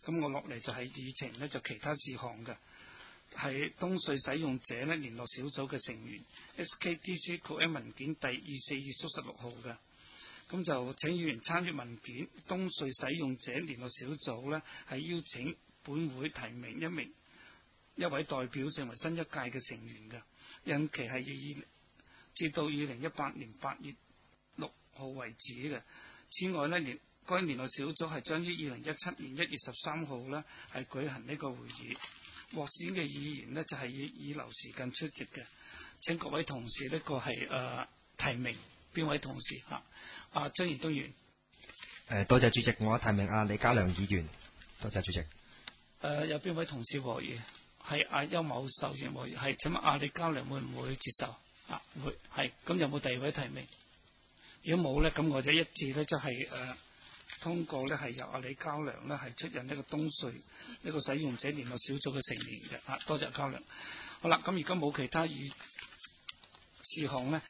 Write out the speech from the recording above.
咁我落嚟就係議程呢，就其他事項嘅，係東隧使用者呢聯絡小組嘅成員 SKDC 括喺文件第24/16號嘅。咁就請議員參閱文件，東隧使用者聯絡小組呢係邀請本會提名一位代表成為新一屆嘅成員嘅，任期係至到2018年8月6號為止嘅。此外呢，該聯絡小組係將於2017年1月13號呢係舉行呢個會議，獲選嘅議員呢就係以留時間出席嘅。請各位同事呢個係提名邊位同事嚇？張賢東議員。 多謝主席，我提名李家良議員。多謝主席。 有邊位同事和議？係邱某秀議員和議。係請問李家良會唔會接受？會係。咁有冇第二位提名？如果冇咧，咁我哋一致咧就係通過咧係由李家良咧係出任呢個東隧呢個使用者聯絡小組嘅成員嘅。多謝家良。好啦，咁而家冇其他事項咧。